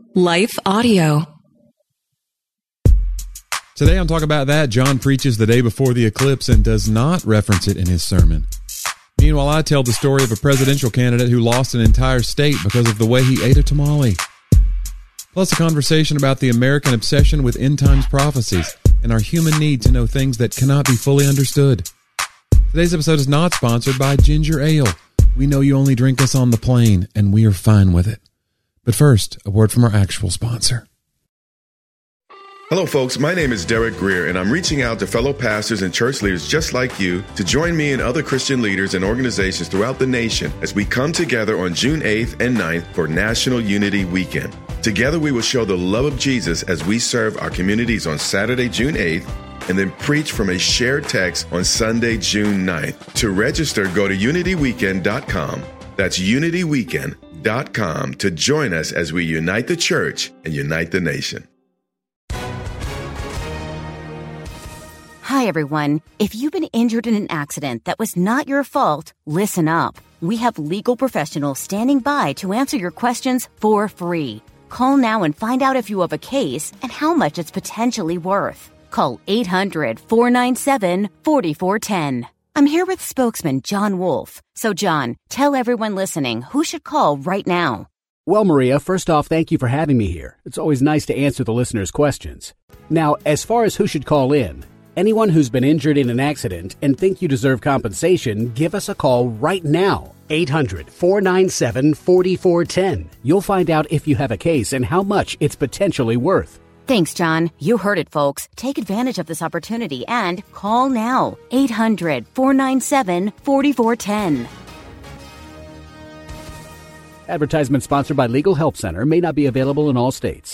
Life Audio. Today on Talk About That, John preaches the day before the eclipse and does not reference it in his sermon. Meanwhile, I tell the story of a presidential candidate who lost an entire state because of the way he ate a tamale. Plus a conversation about the American obsession with end times prophecies and our human need to know things that cannot be fully understood. Today's episode is not sponsored by Ginger Ale. We know you only drink us on the plane, and we are fine with it. But first, a word from our actual sponsor. Hello, folks. My name is Derek Greer, and I'm reaching out to fellow pastors and church leaders just like you to join me and other Christian leaders and organizations throughout the nation as we come together on June 8th and 9th for National Unity Weekend. Together, we will show the love of Jesus as we serve our communities on Saturday, June 8th, and then preach from a shared text on Sunday, June 9th. To register, go to unityweekend.com. That's unityweekend.com to join us as we unite the church and unite the nation. Hi, everyone. If you've been injured in an accident that was not your fault, listen up. We have legal professionals standing by to answer your questions for free. Call now and find out if you have a case and how much it's potentially worth. Call 800-497-4410. I'm here with spokesman John Wolf. So, John, tell everyone listening who should call right now. Well, Maria, first off, thank you for having me here. It's always nice to answer the listeners' questions. Now, as far as who should call in, anyone who's been injured in an accident and think you deserve compensation, give us a call right now. 800-497-4410. You'll find out if you have a case and how much it's potentially worth. Thanks, John. You heard it, folks. Take advantage of this opportunity and call now. 800-497-4410. Advertisement sponsored by Legal Help Center. May not be available in all states.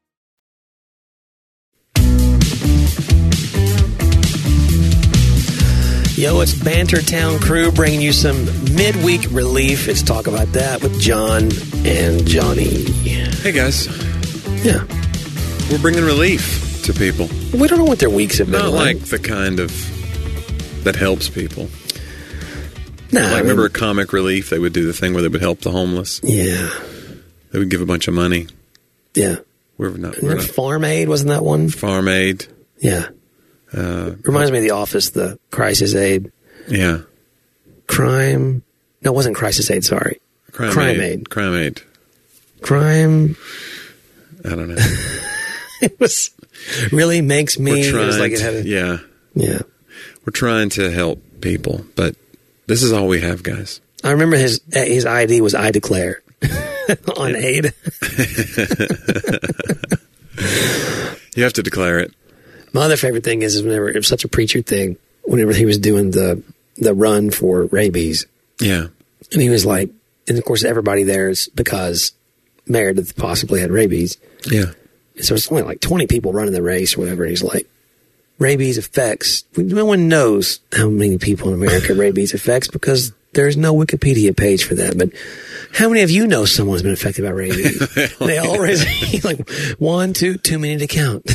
Yo, it's Bantertown Crew bringing you some midweek relief. It's Talk About That with John and Johnny. Hey, guys. Yeah. We're bringing relief to people. We don't know what their weeks have been Not like the kind of that helps people. Nah, remember Comic Relief? They would do the thing where they would help the homeless. Yeah. They would give a bunch of money. Yeah. We're not Farm Aid, wasn't that one? Farm Aid. Yeah. Reminds me of The Office, the Crisis Aid. Yeah. Crime. No, it wasn't Crisis Aid, sorry. Crime Aid. Crime Aid. Crime. I don't know. It was really makes me. It was like it had yeah. We're trying to help people, but this is all we have, guys. I remember his ID was I declare on aid. You have to declare it. My other favorite thing is whenever it was such a preacher thing. Whenever he was doing the run for rabies, yeah, and he was like, and of course everybody there is because Meredith possibly had rabies. Yeah. So it's only like 20 people running the race or whatever. And he's like, rabies affects. No one knows how many people in America rabies affects because there's no Wikipedia page for that. But how many of you know someone's been affected by rabies? They all raise like 1, 2, too many to count.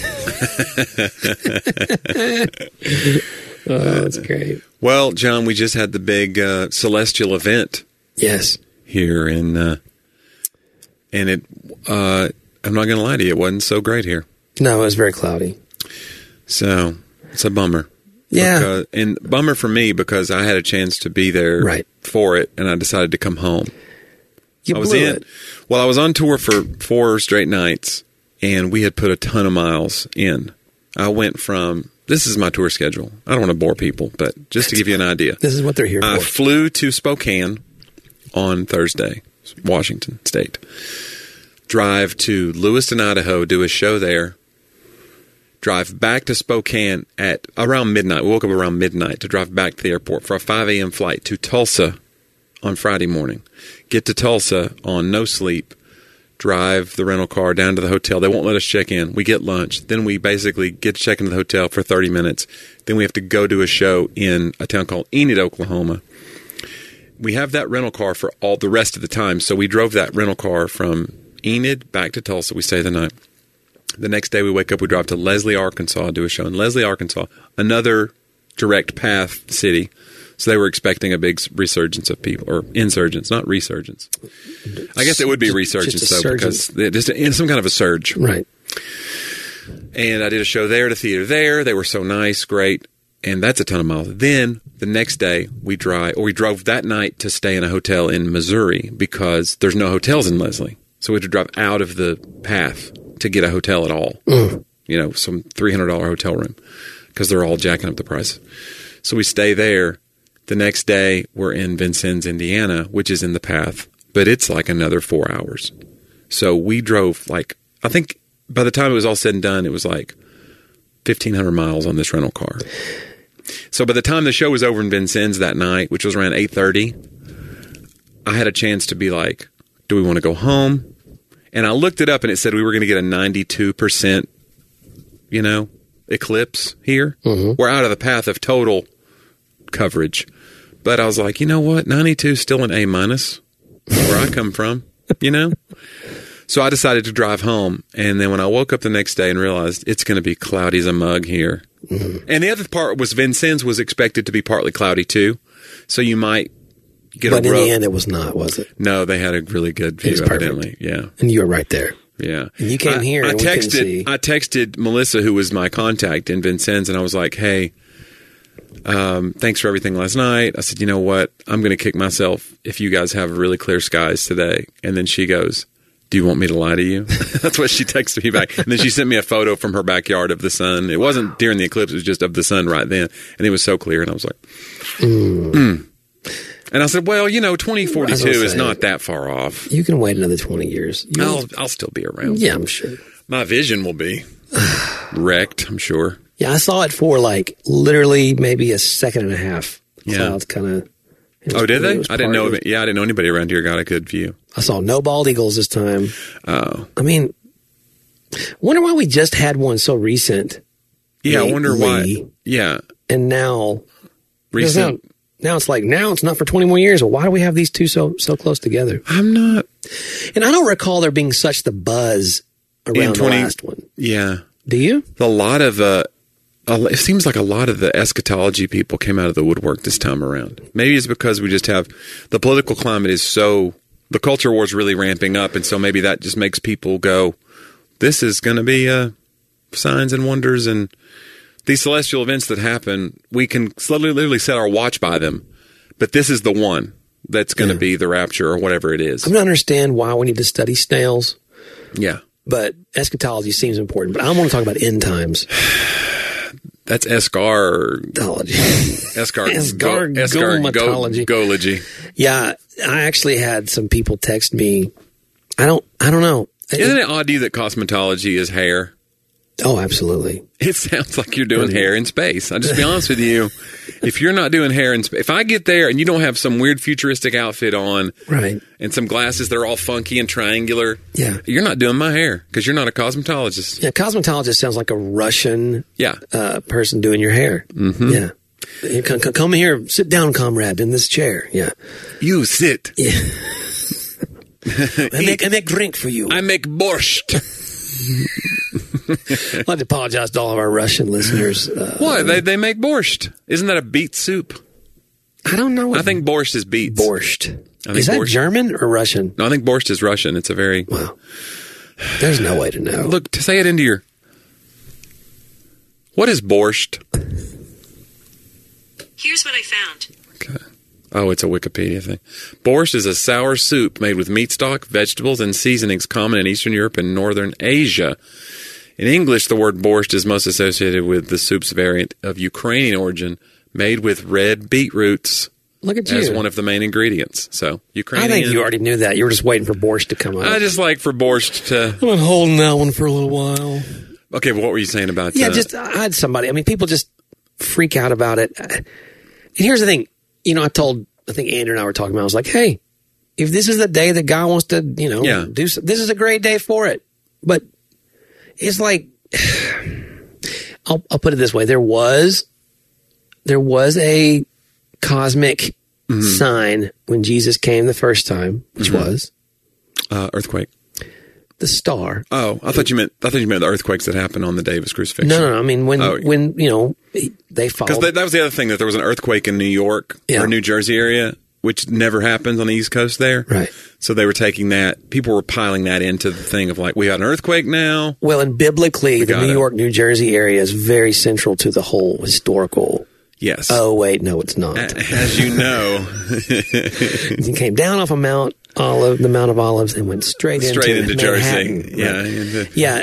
Oh, that's great. Well, John, we just had the big celestial event. Yes. Here in, and it, I'm not going to lie to you, it wasn't so great here. No, it was very cloudy. So, it's a bummer. Yeah. And bummer for me because I had a chance to be there for it, and I decided to come home. I was on tour for 4 straight nights, and we had put a ton of miles in. I went from, this is my tour schedule. I don't want to bore people, but just to give you an idea. This is what they're here for. I flew to Spokane on Thursday, Washington State. Drive to Lewiston, Idaho, do a show there. Drive back to Spokane at around midnight. We woke up around midnight to drive back to the airport for a 5 a.m. flight to Tulsa on Friday morning. Get to Tulsa on no sleep. Drive the rental car down to the hotel. They won't let us check in. We get lunch. Then we basically get to check into the hotel for 30 minutes. Then we have to go do a show in a town called Enid, Oklahoma. We have that rental car for all the rest of the time. So we drove that rental car from Enid back to Tulsa. We stay the night. The next day we wake up, we drive to Leslie, Arkansas, do a show in Leslie, Arkansas, another direct path city. So they were expecting a big resurgence of people, or insurgence, not resurgence. I guess it would be resurgence, though, because just some kind of a surge. Right. And I did a show there at a theater there. They were so nice, great. And that's a ton of miles. Then the next day we drove that night to stay in a hotel in Missouri because there's no hotels in Leslie. So we had to drive out of the path to get a hotel at all. Some $300 hotel room because they're all jacking up the price. So we stay there. The next day we're in Vincennes, Indiana, which is in the path, but it's like another 4 hours. So we drove I think by the time it was all said and done, it was like 1,500 miles on this rental car. So by the time the show was over in Vincennes that night, which was around 8:30, I had a chance to be like, do we want to go home? And I looked it up and it said we were going to get a 92%, eclipse here. Mm-hmm. We're out of the path of total coverage. But I was like, you know what? 92 is still an A- where I come from, So I decided to drive home. And then when I woke up the next day and realized it's going to be cloudy as a mug here. Mm-hmm. And the other part was Vincennes was expected to be partly cloudy too. So you might get But in the end, it was not, was it? No, they had a really good view, evidently. Yeah. And you were right there. Yeah. And you came here and we couldn't see. I texted Melissa, who was my contact in Vincennes, and I was like, hey, thanks for everything last night. I said, you know what? I'm going to kick myself if you guys have really clear skies today. And then she goes, do you want me to lie to you? That's what she texted me back. And then she sent me a photo from her backyard of the sun. It wasn't during the eclipse. It was just of the sun right then. And it was so clear. And I was like, And I said, well, 2042 is not that far off. You can wait another 20 years. I'll still be around. Yeah, I'm sure. My vision will be wrecked, I'm sure. Yeah, I saw it for literally maybe a second and a half. Clouds kind of. Oh, did they? I didn't know. Yeah, I didn't know anybody around here got a good view. I saw no bald eagles this time. Oh. I mean, wonder why we just had one so recent. Yeah, I wonder why. Yeah. And now. Recent. Now it's not for 20 more years. Well, why do we have these two so close together? I'm not. And I don't recall there being such the buzz around the last one. Yeah. Do you? A lot of it seems like a lot of the eschatology people came out of the woodwork this time around. Maybe it's because we just have the political climate is the culture war is really ramping up, and so maybe that just makes people go, this is going to be signs and wonders and these celestial events that happen. We can literally set our watch by them, but this is the one that's going to be the rapture or whatever it is. I don't understand why we need to study snails. Yeah. But eschatology seems important. But I want to talk about end times. That's escargology. Escargology. Yeah, I actually had some people text me. I don't know. Isn't it odd to you that cosmetology is hair? Oh, absolutely. It sounds like you're doing hair in space. I'll just be honest with you. If you're not doing hair in space, if I get there and you don't have some weird futuristic outfit on, right, and some glasses that are all funky and triangular, yeah, you're not doing my hair because you're not a cosmetologist. Yeah, cosmetologist sounds like a Russian person doing your hair. Mm-hmm. Yeah. Come here, sit down, comrade, in this chair. Yeah. You sit. Yeah. I make drink for you. I make borscht. I'd like to apologize to all of our Russian listeners. What? They make borscht. Isn't that a beet soup? I don't know. I think borscht is beets. Borscht. Is that German or Russian? No, I think borscht is Russian. It's a very... Well, there's no way to know. Look, to say it into your... What is borscht? Here's what I found. Okay. Oh, it's a Wikipedia thing. Borscht is a sour soup made with meat stock, vegetables, and seasonings common in Eastern Europe and Northern Asia. In English, the word borscht is most associated with the soup's variant of Ukrainian origin, made with red beetroots. Look at you. As one of the main ingredients. So, Ukrainian. I think you already knew that. You were just waiting for borscht to come up. I just like for borscht to... I've been holding that one for a little while. Okay, well, what were you saying about I had somebody. I mean, people just freak out about it. And here's the thing. I think Andrew and I were talking about, I was like, hey, if this is the day that God wants to, do, this is a great day for it. But it's like, I'll put it this way. There was a cosmic sign when Jesus came the first time, which was? Earthquake. the star. Oh, I thought you meant the earthquakes that happened on the day of his crucifixion. No. I mean, when they fall. Because that was the other thing, that there was an earthquake in New York or New Jersey area, which never happens on the East Coast there. Right. So they were taking that, people were piling that into the thing of like, we got an earthquake now. Well, and biblically, the New York, New Jersey area is very central to the whole historical. Yes. Oh, wait, no, it's not. As you know. He came down off the Mount of Olives, and went straight into Jersey. Right? Yeah.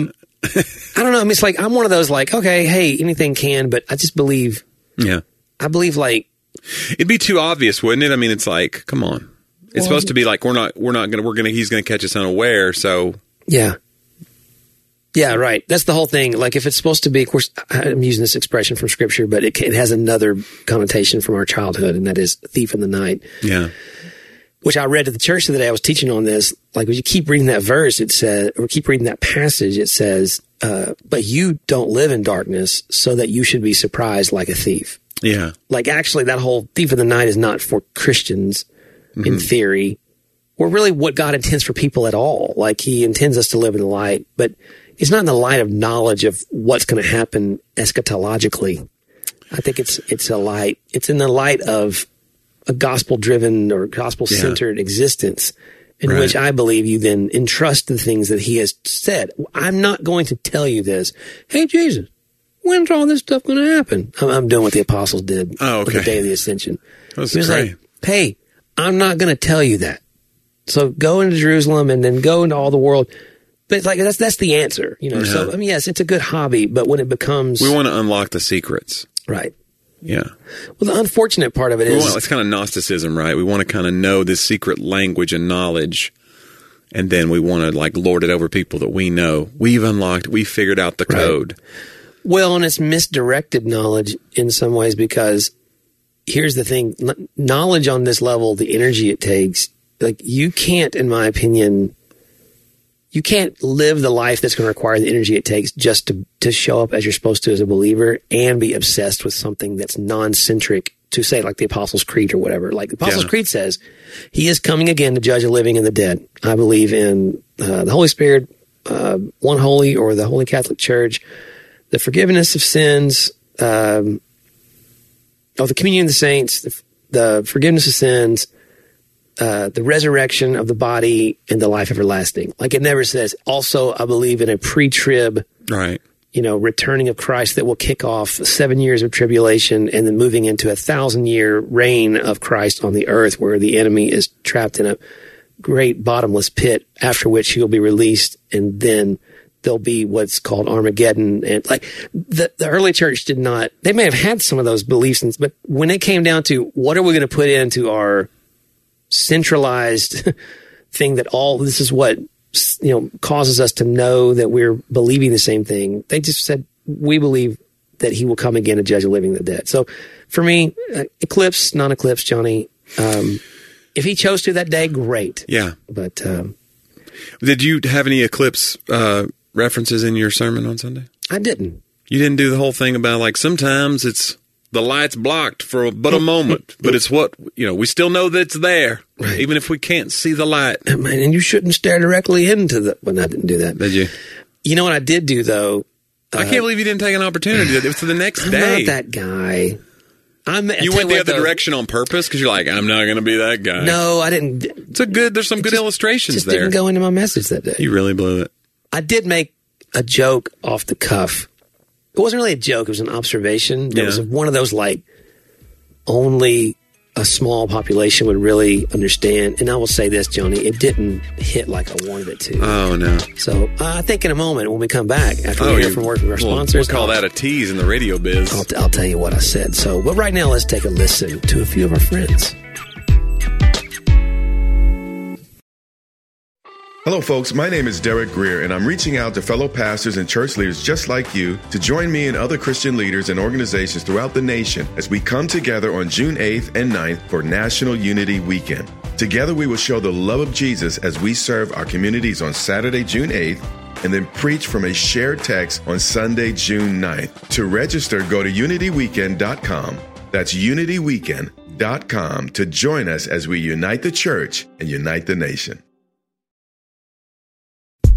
I don't know. I mean, it's like, I'm one of those like, okay, hey, anything can, but I just believe. Yeah. I believe like. It'd be too obvious, wouldn't it? I mean, it's like, come on. It's supposed to be like, he's going to catch us unaware. So. Yeah. Yeah, right. That's the whole thing. Like, if it's supposed to be, of course, I'm using this expression from Scripture, but it has another connotation from our childhood, and that is thief in the night. Yeah. Which I read at the church the other day. I was teaching on this. Like, when you keep reading that verse, it says, or keep reading that passage, it says, but you don't live in darkness so that you should be surprised like a thief. Yeah. Like, actually, that whole thief in the night is not for Christians in theory, or really what God intends for people at all. Like, he intends us to live in the light, but it's not in the light of knowledge of what's going to happen eschatologically. I think it's a light. It's in the light of a gospel-driven or gospel-centered existence in which I believe you then entrust the things that he has said. I'm not going to tell you this. Hey, Jesus, when's all this stuff going to happen? I'm doing what the apostles did on the day of the ascension. That was he was great. like, hey, I'm not going to tell you that. So go into Jerusalem and then go into all the world. But it's like that's the answer, you know. Yeah. So I mean, yes, it's a good hobby, but when it becomes, we want to unlock the secrets, right? Yeah. Well, the unfortunate part of it is it's kind of Gnosticism, right? We want to kind of know this secret language and knowledge, and then we want to like lord it over people that we know. We've unlocked, we figured out the code. Well, and it's misdirected knowledge in some ways, because here's the thing: knowledge on this level, the energy it takes, like you can't, in my opinion. You can't live the life that's going to require the energy it takes just to show up as you're supposed to as a believer and be obsessed with something that's non-centric to, say, like the Apostles' Creed or whatever. Like the Apostles' Creed says, he is coming again to judge the living and the dead. I believe in the Holy Spirit, one holy, or the Holy Catholic Church, the forgiveness of sins, the communion of the saints, the forgiveness of sins, the resurrection of the body, and the life everlasting. Like, it never says, also, I believe in a pre-trib, returning of Christ that will kick off 7 years of tribulation and then moving into a 1,000-year reign of Christ on the earth, where the enemy is trapped in a great bottomless pit, after which he'll be released, and then there'll be what's called Armageddon. And like the early church did not, they may have had some of those beliefs, but when it came down to what are we going to put into our centralized thing that all this is what causes us to know that we're believing the same thing, they just said, we believe that he will come again to judge the living and the dead. So for me, eclipse, non-eclipse, Johnny, if he chose to that day, great. Yeah. But did you have any eclipse references in your sermon on Sunday? I didn't. You didn't do the whole thing about like sometimes it's the light's blocked for but a moment, but it's what, we still know that it's there, even if we can't see the light. And you shouldn't stare directly into the, well, I didn't do that. Did you? You know what I did do, though? I can't believe you didn't take an opportunity. It was for the next day. I'm not that guy. You went the other direction on purpose because you're like, I'm not going to be that guy. No, I didn't. There's some good illustrations there. It didn't go into my message that day. You really blew it. I did make a joke off the cuff. It wasn't really a joke. It was an observation. It was one of those, like, only a small population would really understand. And I will say this, Johnny, it didn't hit like I wanted it to. Oh, no. So I think in a moment when we come back, after we hear from working with our sponsors. We'll call that a tease in the radio biz. I'll tell you what I said. So, but right now, let's take a listen to a few of our friends. Hello, folks. My name is Derek Greer, and I'm reaching out to fellow pastors and church leaders just like you to join me and other Christian leaders and organizations throughout the nation as we come together on June 8th and 9th for National Unity Weekend. Together, we will show the love of Jesus as we serve our communities on Saturday, June 8th, and then preach from a shared text on Sunday, June 9th. To register, go to unityweekend.com. That's unityweekend.com to join us as we unite the church and unite the nation.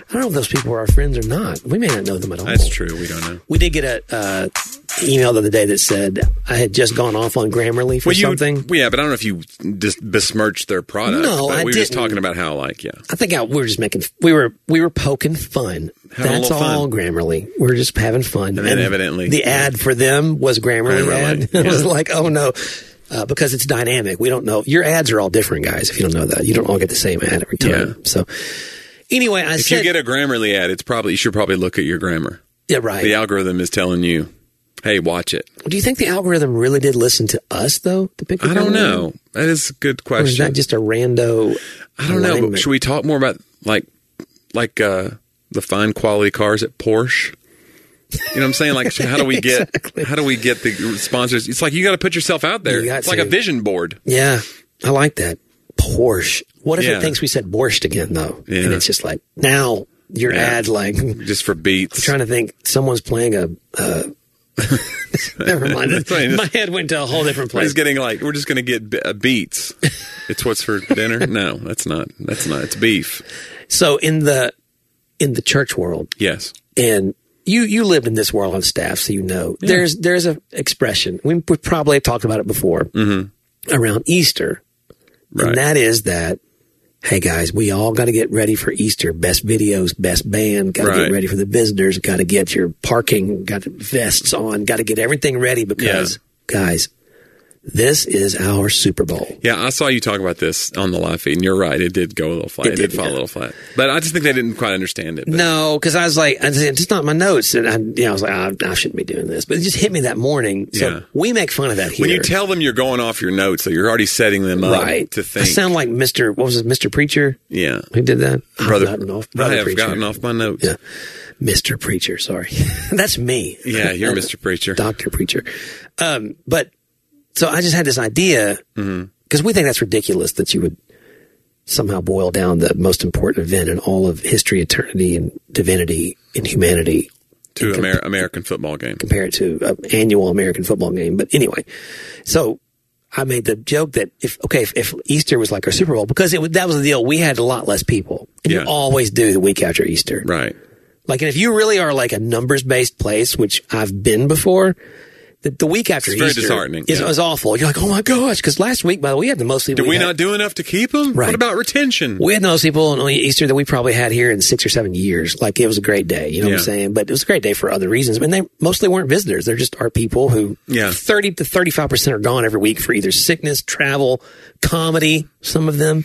I don't know if those people are our friends or not. We may not know them at all. That's true. We don't know. We did get a email the other day that said I had just gone off on Grammarly for something. Yeah, but I don't know if you just besmirched their product. No, but I we were just didn't. talking about how, like, yeah. I think we were just making we were poking fun. Having a That's little all fun. Grammarly. We're just having fun. And then evidently- the ad for them was Grammarly ad. Yeah. It was like, oh no. Because it's dynamic. We don't know. Your ads are all different, guys, if you don't know that. You don't all get the same ad every time. Yeah. So anyway, If you get a Grammarly ad, you should probably look at your grammar. yeah, right. The algorithm is telling you, hey, watch it. Do you think the algorithm really did listen to us, though, to pick the I don't Grammarly ad? know. That is a good Or is question. that just a rando I don't know. But alignment? should we talk more about like the fine quality cars at Porsche? You know what I'm saying? Like, how do we get the sponsors? It's like you got to put yourself out there. You got It's like a to. vision board. Yeah, I like that. Porsche. What if Yeah. it thinks we said borscht again, though? Yeah. And it's just like, now your Yeah. ad, like, I'm Just for beats. trying to think, someone's playing a. Never mind. That's fine. My head went to a whole different We're place. just getting like we're just going to get beets. It's what's for dinner? No, that's not. It's beef. So in the church world, Yes. and you lived in this world on staff, so you know there's a expression we probably talked about it before around Easter, Right. and that is that, hey guys, we all got to get ready for Easter. Best videos, best band, got to Right. get ready for the visitors, got to get your parking, got vests on, got to get everything ready because guys, this is our Super Bowl. Yeah, I saw you talk about this on the live feed, and you're right. It did go a little flat. It did fall a little flat. But I just think they didn't quite understand it. But No, because I was like, it's just not my notes, and I was like, I shouldn't be doing this. But it just hit me that morning. So Yeah. we make fun of that here. when you tell them you're going off your notes, so you're already setting them up right to I think. sound like Mr. What was it, Mr. Preacher? Yeah. Who did that? Brother, I've gotten off, I Brother have Preacher. gotten off my notes. Yeah, Mr. Preacher. Sorry, that's me. Yeah, you're Mr. Preacher. Dr. Preacher. But so I just had this idea because we think that's ridiculous that you would somehow boil down the most important event in all of history, eternity, and divinity and humanity To American football game. compare it to an annual American football game. But anyway, so I made the joke that if Easter was like our Super Bowl, because that was the deal. We had a lot less people, and Yeah. you always do the week after Easter. Right. Like, and if you really are like a numbers based place, which I've been before, the week after It's very Easter disheartening, is yeah. awful. You're like, oh my gosh, because last week, by the way, we had the most people. Did we not do enough to keep them? Right. What about retention? We had the most people on Easter that we probably had here in 6 or 7 years. Like, it was a great day. You know what I'm Yeah. saying? But it was a great day for other reasons. I mean, they mostly weren't visitors. They're just our people who 30 to 35% are gone every week for either sickness, travel, comedy, some of them.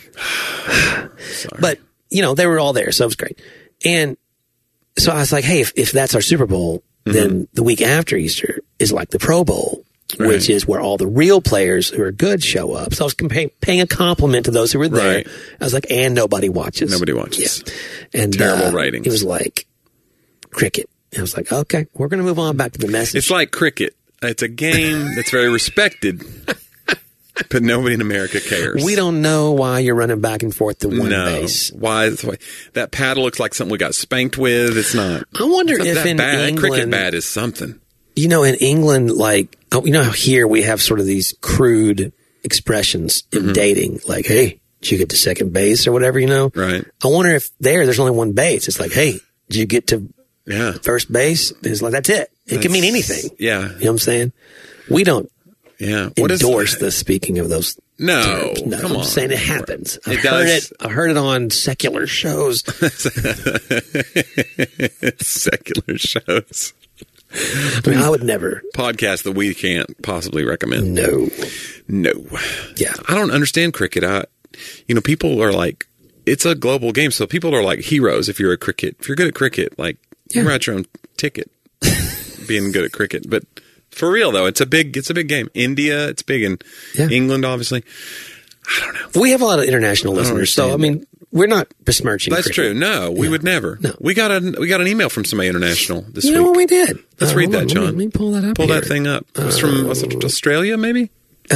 But, you know, they were all there. So it was great. And so I was like, hey, if that's our Super Bowl, then the week after Easter is like the Pro Bowl. Right. Which is where all the real players who are good show up. So I was paying a compliment to those who were there. Right. I was like, and nobody watches. Nobody watches. Yeah. And Terrible ratings. It was like cricket. I was like, okay, we're going to move on back to the message. It's like cricket. It's a game that's very respected, but nobody in America cares. We don't know why you're running back and forth to one base. Why? That paddle looks like something we got spanked with. It's not. I wonder It's not if that in bad. England, Cricket bat is something. you know, in England, like, you know how here we have sort of these crude expressions in dating, like, hey, did you get to second base or whatever, you know? Right. I wonder if there's only one base. It's like, hey, did you get to Yeah. first base? It's like, that's it. It can mean anything. Yeah. You know what I'm saying? We don't Yeah. What is endorse the speaking of those No. terms. No, Come I'm on. saying it happens. It does. I heard it on secular shows. Secular shows. I mean, I would never. Podcast that we can't possibly recommend. No. No. Yeah. I don't understand cricket. People are like, it's a global game, so people are like heroes if you're good at cricket, like you write your own ticket being good at cricket. But for real though, it's a big game. India, it's big in England, obviously. I don't know. We have a lot of international listeners, so I understand mean, we're not besmirching. That's cricket. true. No, we would never. No. We got an email from somebody international this You week. know what we did? Let's read hold that, on, John. Let me pull that up. Pull here. that thing up. It's from Australia, maybe?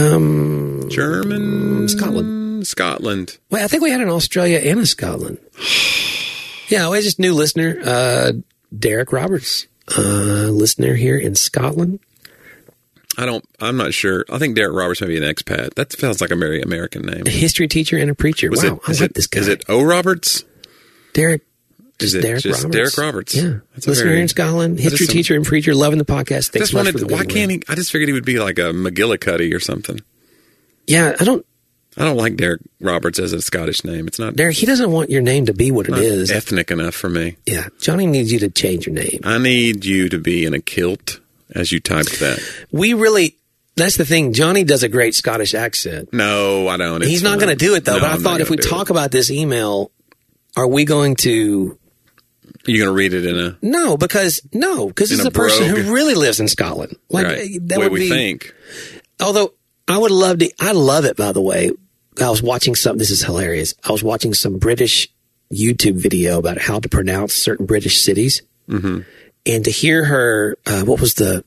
German? Scotland. Well, I think we had an Australia and a Scotland. Yeah, we just new listener, Derek Roberts, listener here in Scotland. I'm not sure. I think Derek Roberts may be an expat. That sounds like a very American name. A history teacher and a preacher. Wow, I like this guy. Is it O. Roberts? Derek? Just Is it Derek just Roberts. Derek Roberts? Yeah. That's a Listener very- here in Scotland, history some- teacher and preacher, loving the podcast. Thanks Just so much wanted, for the why good can't word. he? I just figured he would be like a McGillicuddy or something. Yeah, I don't. I don't like Derek Roberts as a Scottish name. It's not Derek, he doesn't want your name to be what it not is. ethnic enough for me. Yeah, Johnny needs you to change your name. I need you to be in a kilt as you typed that. We really. That's the thing. Johnny does a great Scottish accent. No, I don't. He's not going to do it though. No, but I I'm not thought if gonna we do talk about this email, are we going to? You're going to read it in a No, because this is a a person brogue. who really lives in Scotland. Like right that way would we be. think. Although I would love to. I love it. By the way, I was watching some. This is hilarious. I was watching some British YouTube video about how to pronounce certain British cities, and to hear her. What was the?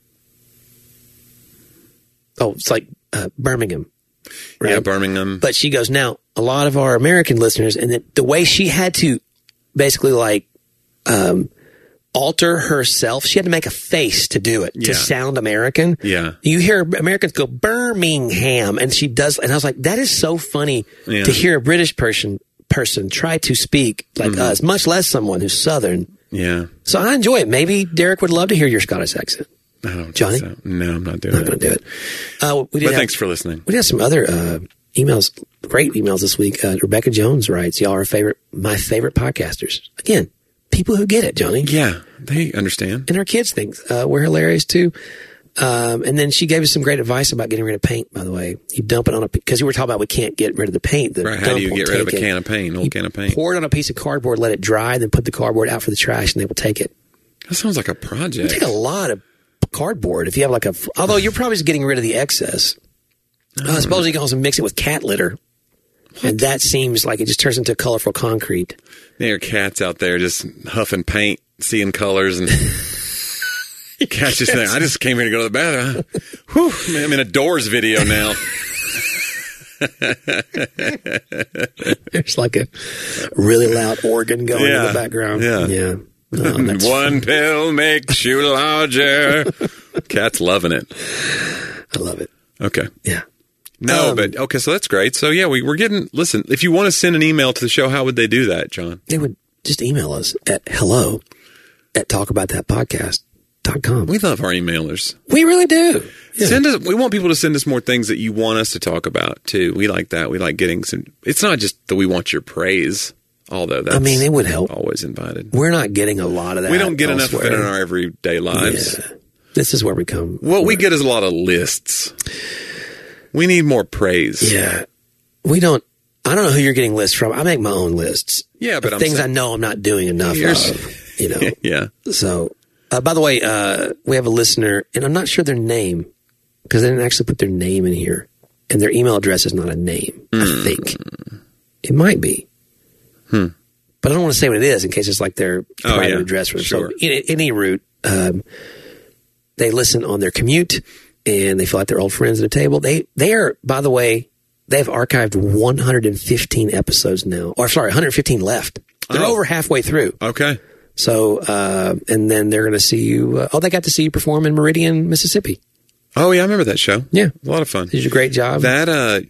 Oh, it's like Birmingham. Right? Yeah, Birmingham. But she goes, now, a lot of our American listeners, and the way she had to basically like alter herself, she had to make a face to do it, to Yeah. sound American. Yeah. You hear Americans go, Birmingham, and she does, and I was like, that is so funny Yeah. to hear a British person try to speak like us, much less someone who's Southern. Yeah. So I enjoy it. Maybe Derek would love to hear your Scottish accent. I don't Johnny? think so. No, I'm not doing I'm it. not going to do it. We did But have- thanks for listening. We got some other emails, great emails this week. Rebecca Jones writes, y'all are my favorite podcasters. Again, people who get it, Johnny. Yeah, they understand. And our kids think we're hilarious too. And then she gave us some great advice about getting rid of paint, by the way. You dump it on because we were talking about we can't get rid of the paint. The Right, how dump do you will get rid of a take it. can of paint, old can of paint? Pour it on a piece of cardboard, let it dry, then put the cardboard out for the trash, and they will take it. That sounds like a You project. take a lot of cardboard if you have although you're probably just getting rid of the excess. I suppose you can also mix it with cat litter. And that seems like it just turns into colorful concrete. There are cats out there just huffing paint, seeing colors, and cats just think, I just came here to go to the bathroom. Whew, man, I'm in a Doors video now. There's like a really loud organ going in Yeah. the background. Yeah. Yeah. Oh, that's One pill makes you larger. Cat's loving it. I love it. Okay. Yeah. No, but okay, so that's great. So yeah, we're getting, listen, if you want to send an email to the show, how would they do that, John? They would just email us at hello@talkaboutthatpodcast.com. We love our emailers. We really do. Yeah. Send us. We want people to send us more things that you want us to talk about too. We like that. We like getting some. It's not just that we want your praise, although that's. I mean, it would help. Always invited. We're not getting a lot of that. We don't get enough of it in elsewhere. our everyday lives. Yeah. This is where we come. What we get is a lot of lists. We need more praise. Yeah. We don't. I don't know who you're getting lists from. I make my own lists. Yeah, but of I'm things saying- I know I'm not doing enough Here's- of. You know. Yeah. So, by the way, we have a listener, and I'm not sure their name because they didn't actually put their name in here, and their email address is not a name. I think it might be, but I don't want to say what it is in case it's like their private yeah. address. Sure. So, in any route, they listen on their commute, and they feel like they're old friends at a table. They are, by the way, they've archived 115 episodes now, or sorry, 115 left. They're Oh. over halfway through. Okay. So, and then they're going to see you. They got to see you perform in Meridian, Mississippi. Oh yeah, I remember that show. Yeah. A lot of fun. Did you do a great job? That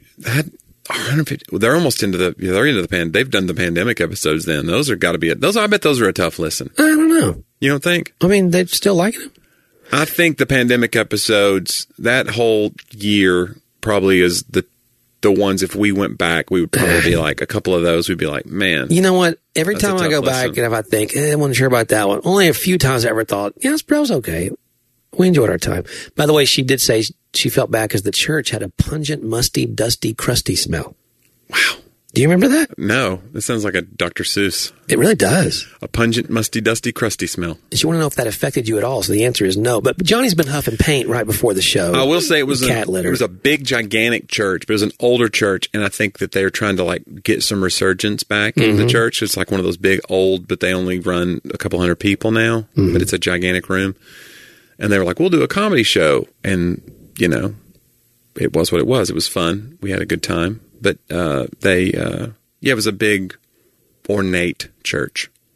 150. They're almost into the. They're into the They've done the pandemic episodes. Then those are got to be those. I bet those are a tough listen. I don't know. You don't think? I mean, they're still liking them. I think the pandemic episodes that whole year probably is the ones. If we went back, we would probably be like a couple of those. We'd be like, man, You know what? Every That's a time I tough go back lesson. and if I think, I wasn't sure about that one, only a few times I ever thought, yeah, that was okay. We enjoyed our time. By the way, she did say she felt bad because the church had a pungent, musty, dusty, crusty smell. wow. Do you remember that? No, this sounds like a Dr. Seuss. It really does. A pungent, musty, dusty, crusty smell. And she wanted to know if that affected you at all. So the answer is no. But Johnny's been huffing paint right before the show. I will say it was cat litter. It was a big, gigantic church, but it was an older church, and I think that they're trying to like get some resurgence back in the church. It's like one of those big old, but they only run a couple hundred people now, but it's a gigantic room. And they were like, "We'll do a comedy show," and you know, it was what it was. It was fun. We had a good time, but it was a big, ornate church.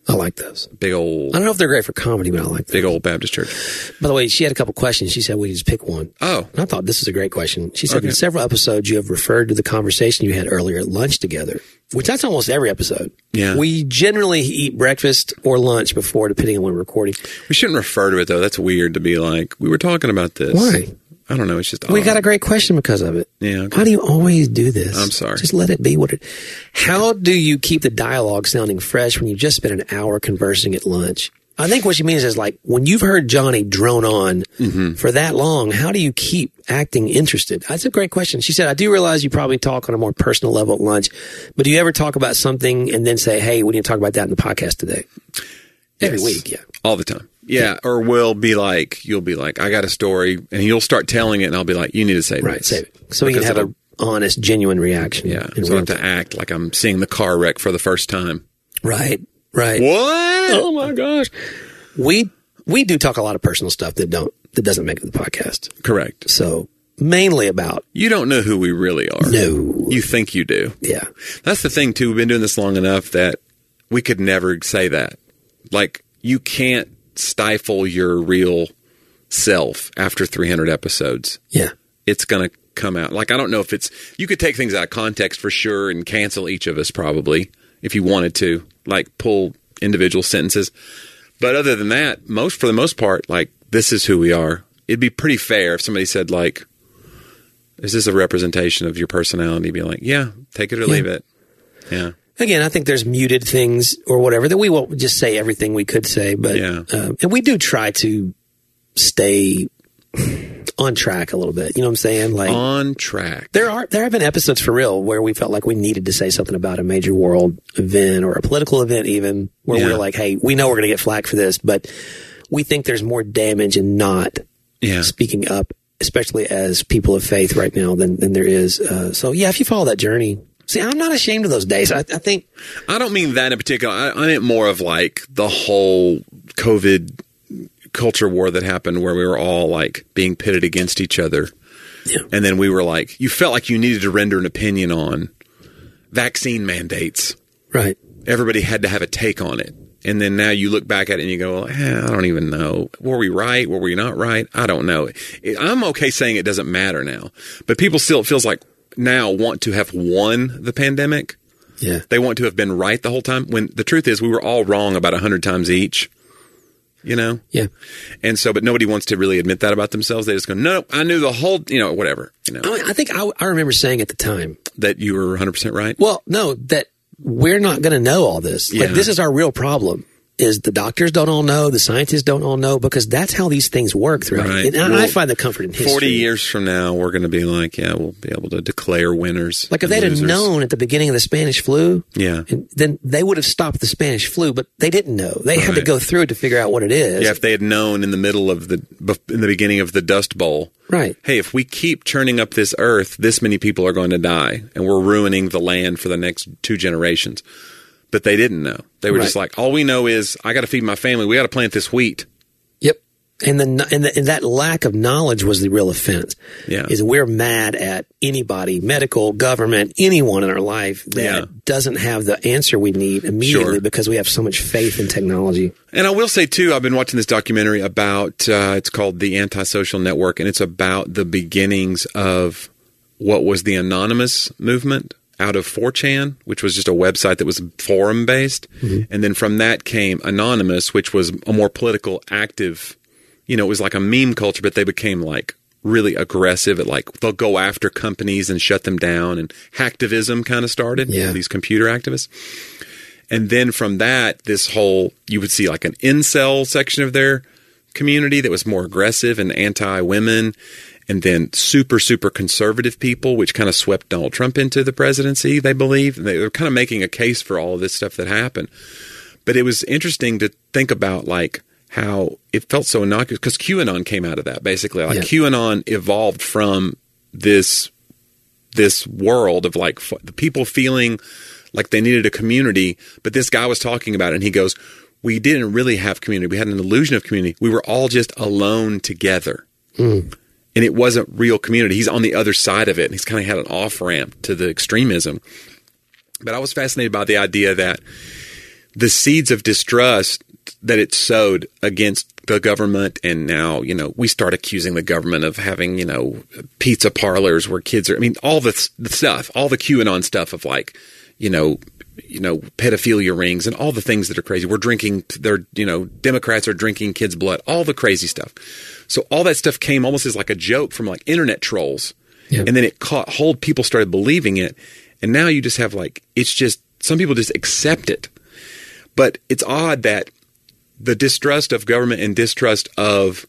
I like those. Big old, I don't know if they're great for comedy, but I like them. big old Baptist church. By the way, she had a couple questions. She said we just pick one. Oh. And I thought this is a great question. She said, Okay. in several episodes, you have referred to the conversation you had earlier at lunch together, which that's almost every episode. Yeah. We generally eat breakfast or lunch before, depending on when we're recording. We shouldn't refer to it, though. That's weird to be like, we were talking about this. Why? I don't know. It's just We odd. got a great question because of it. Yeah, okay. Why do you always do this? I'm sorry. Just let it be what it. How do you keep the dialogue sounding fresh when you just spent an hour conversing at lunch? I think what she means is like when you've heard Johnny drone on for that long, how do you keep acting interested? That's a great question. She said, I do realize you probably talk on a more personal level at lunch, but do you ever talk about something and then say, hey, we need to talk about that in the podcast today? Every Yes. week, yeah. All the time. Yeah. Or you'll be like, I got a story, and you'll start telling it, and I'll be like, you need to say Right, this. save it. So we can Because have it'll- an honest, genuine reaction. Yeah. in So I real have to time. act like I'm seeing the car wreck for the first time. Right, right. What? Oh my gosh. We do talk a lot of personal stuff that doesn't make it to the podcast. Correct. So mainly about You don't know who we really are. no. You think you do. Yeah. That's the thing, too. We've been doing this long enough that we could never say that. Like, you can't stifle your real self after 300 episodes. Yeah. It's going to come out. Like, I don't know if it's, you could take things out of context for sure and cancel each of us probably if you wanted to, like pull individual sentences. But other than that, for the most part, like, this is who we are. It'd be pretty fair if somebody said, like, is this a representation of your personality? Be like, yeah, take it or leave it. Yeah. Again, I think there's muted things or whatever that we won't just say everything we could say, but Yeah. And we do try to stay on track a little bit. You know what I'm saying? Like On track. there have been episodes for real where we felt like we needed to say something about a major world event or a political event, even where Yeah. we're like, hey, we know we're going to get flack for this, but we think there's more damage in not Yeah. speaking up, especially as people of faith right now than there is. So yeah, if you follow that journey, see, I'm not ashamed of those days. I think. I don't mean that in particular. I meant more of like the whole COVID culture war that happened where we were all like being pitted against each other. Yeah. And then we were like, you felt like you needed to render an opinion on vaccine mandates. Right. Everybody had to have a take on it. And then now you look back at it and you go, I don't even know. Were we right? Were we not right? I don't know. I'm okay saying it doesn't matter now. But people still, it feels like now want to have won the pandemic. Yeah. They want to have been right the whole time when the truth is we were all wrong about 100 times each, you know? Yeah. And so, but nobody wants to really admit that about themselves. They just go, no, I knew the whole, whatever, I think I remember saying at the time, that you were 100% right. well, no, that we're not going to know all this. Like Yeah. this is our real problem. Is the doctors don't all know, the scientists don't all know, because that's how these things work throughout. Right. And I Well, find the comfort in history. 40 years from now, we're going to be like, yeah, we'll be able to declare winners. Like if and they'd have losers. known at the beginning of the Spanish flu, Yeah. then they would have stopped the Spanish flu, but they didn't know. They had to Right. go through it to figure out what it is. Yeah, if they had known in the beginning of the Dust Bowl, Right. hey, if we keep churning up this earth, this many people are going to die, and we're ruining the land for the next 2 generations. But they didn't know. They were Right. just like, all we know is I got to feed my family. We got to plant this wheat. Yep. And and that lack of knowledge was the real offense. Yeah. Is we're mad at anybody, medical, government, anyone in our life that Yeah. doesn't have the answer we need immediately Sure. because we have so much faith in technology. And I will say, too, I've been watching this documentary about, it's called The Antisocial Network, and it's about the beginnings of what was the Anonymous movement out of 4chan, which was just a website that was forum-based. And then from that came Anonymous, which was a more political, active, it was like a meme culture, but they became like really aggressive at like, they'll go after companies and shut them down, and hacktivism kind of started, Yeah. these computer activists. And then from that, this whole, you would see like an incel section of their community that was more aggressive and anti-women, and then super, super conservative people, which kind of swept Donald Trump into the presidency, they believe. They were kind of making a case for all of this stuff that happened. But it was interesting to think about like how it felt so innocuous, because QAnon came out of that, basically. Like Yeah. QAnon evolved from this world of like the people feeling like they needed a community, but this guy was talking about it, and he goes, we didn't really have community. We had an illusion of community. We were all just alone together. And it wasn't real community. He's on the other side of it, and he's kind of had an off-ramp to the extremism. But I was fascinated by the idea that the seeds of distrust that it sowed against the government, and now, we start accusing the government of having, pizza parlors where kids are, all the stuff, all the QAnon stuff of like, pedophilia rings and all the things that are crazy. Democrats are drinking kids' blood, all the crazy stuff. So all that stuff came almost as like a joke from like internet trolls. Yeah. And then it caught hold. People started believing it. And now you just have it's just, some people just accept it. But it's odd that the distrust of government and mistrust of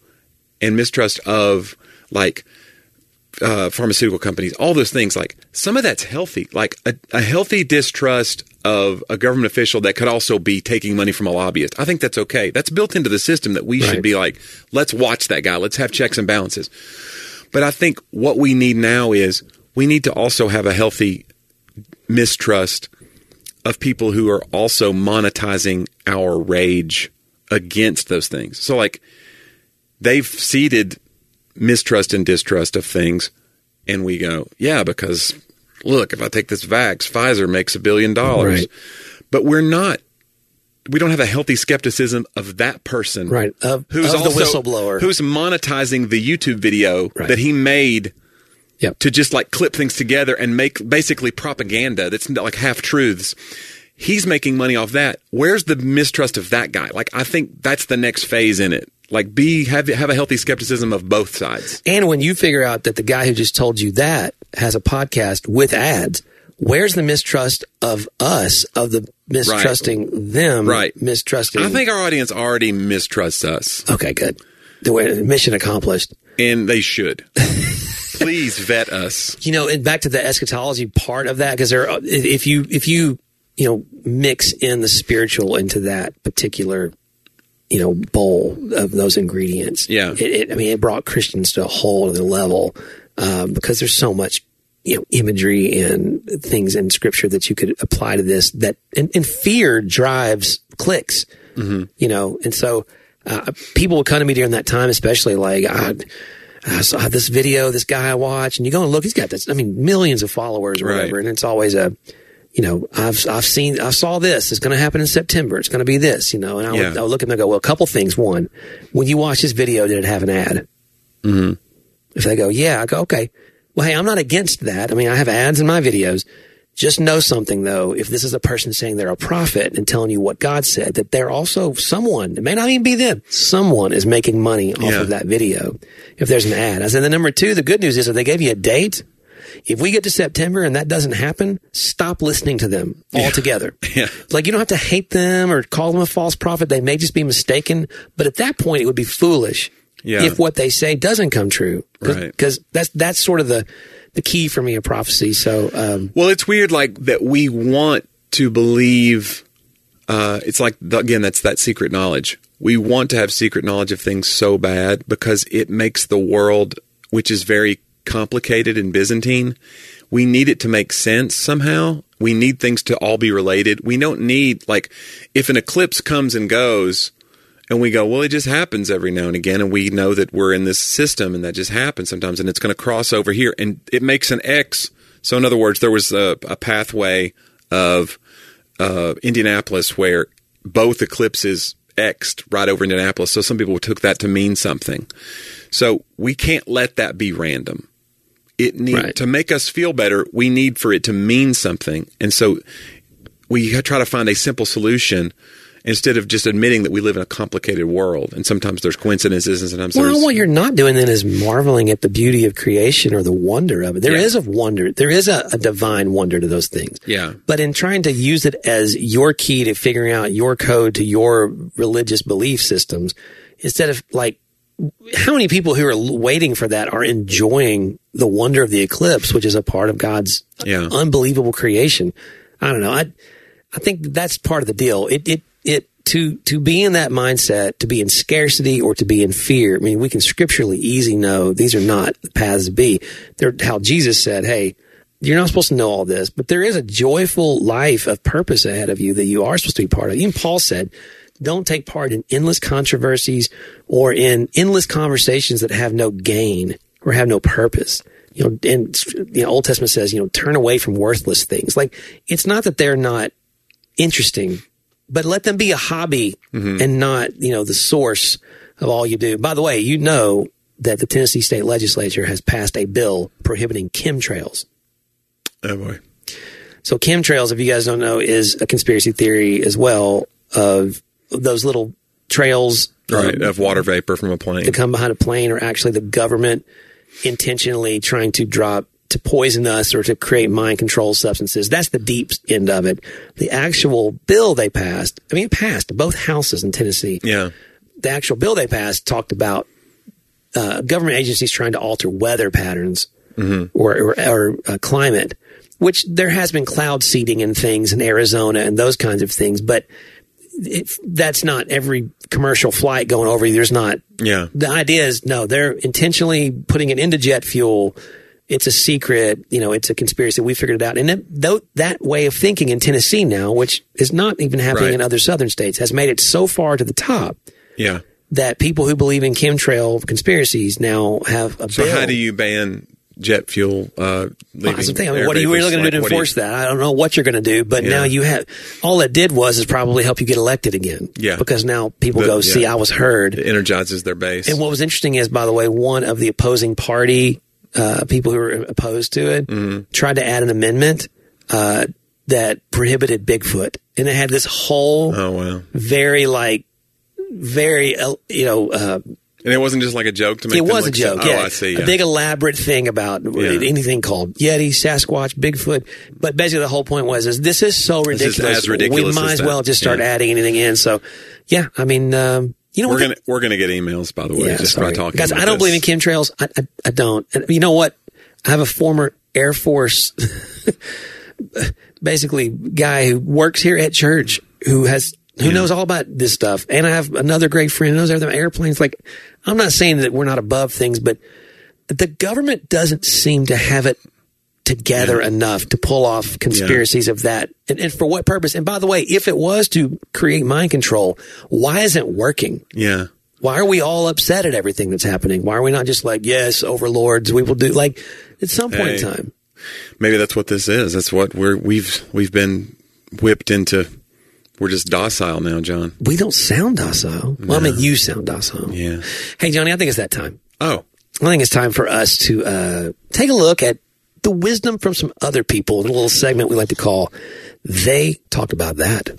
pharmaceutical companies, all those things, some of that's healthy. Like a healthy distrust of a government official that could also be taking money from a lobbyist. I think that's okay. That's built into the system that we should be like, let's watch that guy. Let's have checks and balances. But I think what we need now is we need to also have a healthy mistrust of people who are also monetizing our rage against those things. So they've seeded mistrust and distrust of things, and we go, yeah, because look, if I take this vax, Pfizer makes $1 billion. Right. But we don't have a healthy skepticism of that person. Right. Who's also the whistleblower. Who's monetizing the YouTube video that he made to just clip things together and make basically propaganda that's like half truths. He's making money off that. Where's the mistrust of that guy? I think that's the next phase in it. Have a healthy skepticism of both sides. And when you figure out that the guy who just told you that has a podcast with ads, where's the mistrust of us, of the mistrusting them, mistrusting? I think our audience already mistrusts us. Okay, good. Mission accomplished. And they should. Please vet us. And back to the eschatology part of that, because if you mix in the spiritual into that particular, bowl of those ingredients. Yeah. It brought Christians to a whole other level, because there's so much, imagery and things in scripture that you could apply to this and fear drives clicks, and so, people would come to me during that time, especially I saw this video, this guy I watch, and you go and look, he's got this, millions of followers or whatever. And it's always I saw this. It's going to happen in September. It's going to be this, and I would look at them and go, well, a couple things. One, when you watch this video, did it have an ad? Mm-hmm. If they go, yeah, I go, okay. Well, hey, I'm not against that. I have ads in my videos. Just know something, though. If this is a person saying they're a prophet and telling you what God said, that they're also someone, it may not even be them, someone is making money off of that video if there's an ad. I said, the number two, the good news is if they gave you a date, if we get to September and that doesn't happen, stop listening to them altogether. Yeah. You don't have to hate them or call them a false prophet. They may just be mistaken. But at that point, it would be foolish if what they say doesn't come true. Because that's sort of the key for me of prophecy. So, well, it's weird that we want to believe, it's again, that's that secret knowledge. We want to have secret knowledge of things so bad because it makes the world, which is very complicated and Byzantine, we need it to make sense somehow. We need things to all be related. We don't need, if an eclipse comes and goes and we go, well, it just happens every now and again, and we know that we're in this system and that just happens sometimes, and it's going to cross over here, and it makes an X. So in other words, there was a pathway of Indianapolis where both eclipses X'd right over Indianapolis. So some people took that to mean something. So we can't let that be random. To make us feel better, we need for it to mean something. And so we try to find a simple solution instead of just admitting that we live in a complicated world. And sometimes there's coincidences and sometimes there's... Well, what you're not doing then is marveling at the beauty of creation or the wonder of it. There is a wonder. There is a divine wonder to those things. Yeah. But in trying to use it as your key to figuring out your code to your religious belief systems, instead of how many people who are waiting for that are enjoying the wonder of the eclipse, which is a part of God's unbelievable creation? I don't know. I think that's part of the deal. To be in that mindset, to be in scarcity or to be in fear. We can scripturally easily know these are not the paths to be. They're how Jesus said, hey, you're not supposed to know all this, but there is a joyful life of purpose ahead of you that you are supposed to be part of. Even Paul said, don't take part in endless controversies or in endless conversations that have no gain or have no purpose. And Old Testament says, turn away from worthless things. It's not that they're not interesting but let them be a hobby and not, the source of all you do. By the way, that the Tennessee State Legislature has passed a bill prohibiting chemtrails. Oh, boy. So chemtrails, if you guys don't know, is a conspiracy theory as well of those little trails. Right, of water vapor from a plane. To come behind a plane, or actually the government intentionally trying to poison us or to create mind control substances. That's the deep end of it. The actual bill they passed, it passed both houses in Tennessee. Yeah. The actual bill they passed talked about government agencies trying to alter weather patterns or climate, which there has been cloud seeding and things in Arizona and those kinds of things, but that's not every commercial flight going over. There's not. Yeah. The idea is, no, they're intentionally putting it into jet fuel. It's a secret. It's a conspiracy. We figured it out. And that way of thinking in Tennessee now, which is not even happening in other southern states, has made it so far to the top. Yeah. That people who believe in chemtrail conspiracies now have a bill. So how do you ban jet fuel leaving? That's the thing. What are you really going to do to enforce that? I don't know what you're going to do, but now you have – all it did was probably help you get elected again. Yeah. Because now people go, see, I was heard. It energizes their base. And what was interesting is, by the way, one of the opposing party people who were opposed to it tried to add an amendment that prohibited Bigfoot. And it had this whole and it wasn't just like a joke to make it was a joke. Oh, I see. Yeah. A big elaborate thing about anything called Yeti, Sasquatch, Bigfoot. But basically the whole point was, this is so ridiculous. This is as ridiculous we might as as well just start adding anything in. So, we're gonna get emails, by the way, by talking. Guys, I don't believe in chemtrails. I don't. And you know what? I have a former Air Force, basically guy who works here at church who knows all about this stuff. And I have another great friend who knows everything about airplanes. Like, I'm not saying that we're not above things, but the government doesn't seem to have it together enough to pull off conspiracies of that. And for what purpose? And by the way, if it was to create mind control, why isn't it working? Yeah. Why are we all upset at everything that's happening? Why are we not just like, yes, overlords, we will do, like, at some point in time. Maybe that's what this is. That's what we've been whipped into. We're just docile now, John. We don't sound docile. Well, you sound docile. Yeah. Hey, Johnny, I think it's that time. Oh. I think it's time for us to take a look at the wisdom from some other people in a little segment we like to call They Talked About That.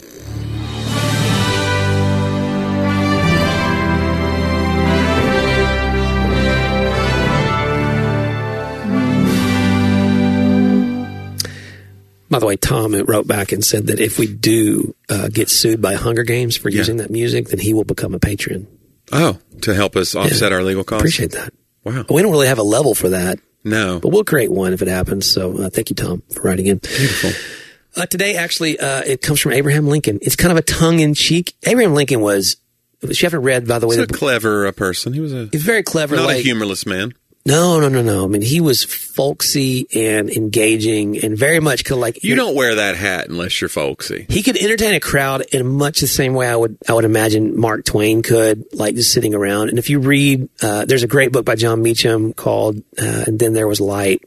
By the way, Tom wrote back and said that if we do get sued by Hunger Games for using that music, then he will become a patron. Oh, to help us offset our legal costs? Appreciate that. Wow. We don't really have a level for that. No. But we'll create one if it happens. So thank you, Tom, for writing in. Beautiful. Today, actually, it comes from Abraham Lincoln. It's kind of a tongue-in-cheek. Abraham Lincoln was, if you haven't read, by the way. He's a clever person. He's very clever. Not a humorless man. No. I mean, he was folksy and engaging and very much like. You don't wear that hat unless you're folksy. He could entertain a crowd in much the same way I would imagine Mark Twain could, like just sitting around. And if you read, there's a great book by John Meacham called "And Then There Was Light."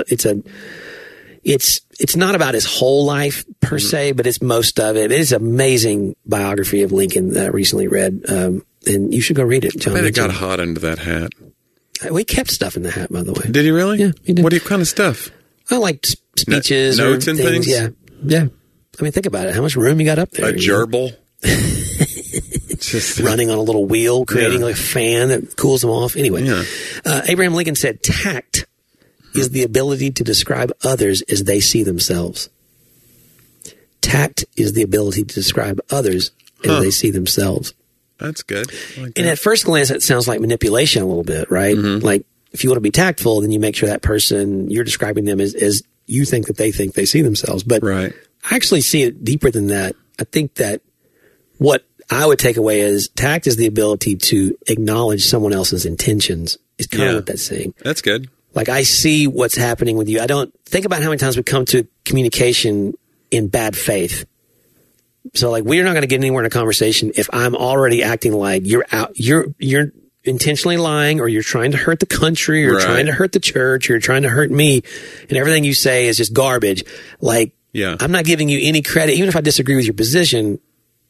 It's not about his whole life per se, but it's most of it. It is an amazing biography of Lincoln that I recently read, and you should go read it. John I bet Meacham. it got hot under that hat. We kept stuff in the hat, by the way. Did he really? Yeah, he did. What kind of stuff? I like speeches, notes and things. Yeah. I mean, think about it. How much room you got up there? A gerbil. Just running on a little wheel, creating like a fan that cools them off. Anyway, Abraham Lincoln said, "Tact is the ability to describe others as they see themselves." Tact is the ability to describe others as they see themselves. That's good. And at first glance, it sounds like manipulation a little bit, right? Mm-hmm. Like, if you want to be tactful, then you make sure that person, you're describing them as you think that they see themselves. But I actually see it deeper than that. I think that what I would take away is tact is the ability to acknowledge someone else's intentions, is kind of what that's saying. That's good. Like, I see what's happening with you. I don't think about how many times we come to communication in bad faith. So, like, we're not going to get anywhere in a conversation if I'm already acting like you're intentionally lying, or you're trying to hurt the country, or trying to hurt the church, or you're trying to hurt me, and everything you say is just garbage. Like, I'm not giving you any credit. Even if I disagree with your position,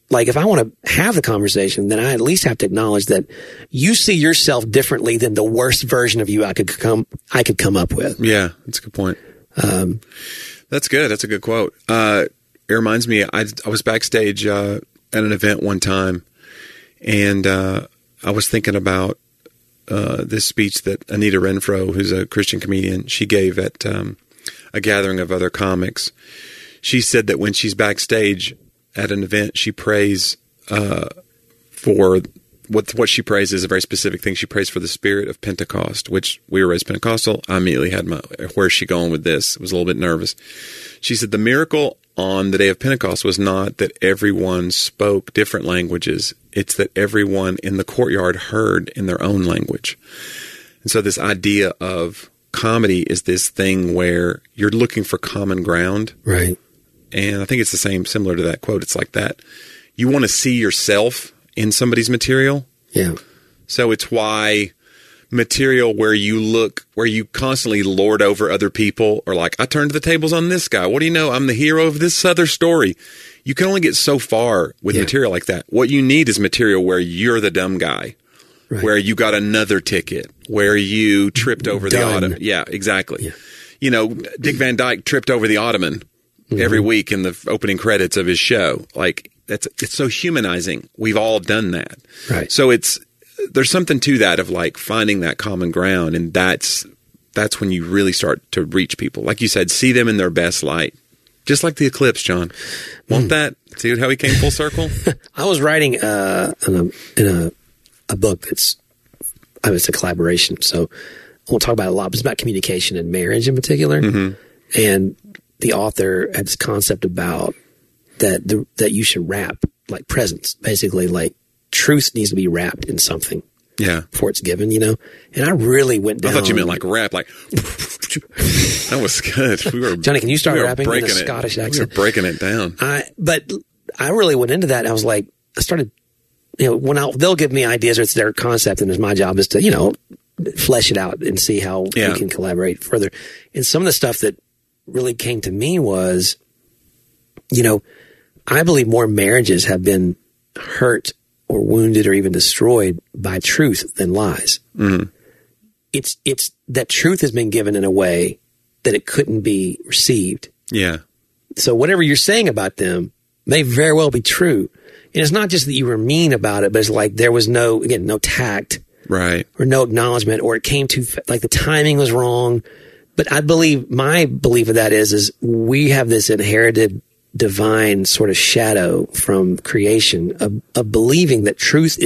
like, if I want to have the conversation, then I at least have to acknowledge that you see yourself differently than the worst version of you I could come up with. Yeah, that's a good point. That's good. That's a good quote. It reminds me, I was backstage at an event one time, and I was thinking about this speech that Anita Renfro, who's a Christian comedian, she gave at a gathering of other comics. She said that when she's backstage at an event, she prays for what she prays is a very specific thing. She prays for the spirit of Pentecost, which we were raised Pentecostal. I immediately had where's she going with this? I was a little bit nervous. She said the miracle on the day of Pentecost was not that everyone spoke different languages. It's that everyone in the courtyard heard in their own language. And so this idea of comedy is this thing where you're looking for common ground. Right. And I think it's similar to that quote. It's like that. You want to see yourself in somebody's material. Yeah. So it's why material where you constantly lord over other people, or like, I turned the tables on this guy. What do you know? I'm the hero of this other story. You can only get so far with material like that. What you need is material where you're the dumb guy, where you got another ticket, where you tripped over the ottoman. Yeah, exactly. Yeah. You know, Dick Van Dyke tripped over the ottoman every week in the opening credits of his show. Like, it's so humanizing. We've all done that. Right. So there's something to that of like finding that common ground, and that's when you really start to reach people. Like you said, see them in their best light. Just like the eclipse, John. Want that? See how he came full circle? I was writing in a book it's a collaboration, so I won't talk about it a lot, but it's about communication and marriage in particular. Mm-hmm. And the author had this concept about that you should wrap, like, presents. Basically, like, truth needs to be wrapped in something. Yeah. Before it's given, you know? And I really went down. I thought you meant like rap, like. That was good. Johnny, can you start rapping in a Scottish accent? We were breaking it down. But I really went into that. And I was like, I started, you know, they'll give me ideas, or it's their concept, and it's my job is to, you know, flesh it out and see how we can collaborate further. And some of the stuff that really came to me was, you know, I believe more marriages have been hurt or wounded or even destroyed by truth than lies. Mm-hmm. It's that truth has been given in a way that it couldn't be received. Yeah. So whatever you're saying about them may very well be true. And it's not just that you were mean about it, but it's like there was no tact. Right. Or no acknowledgement, or it came too, like the timing was wrong. But my belief of that is we have this inherited divine sort of shadow from creation of believing that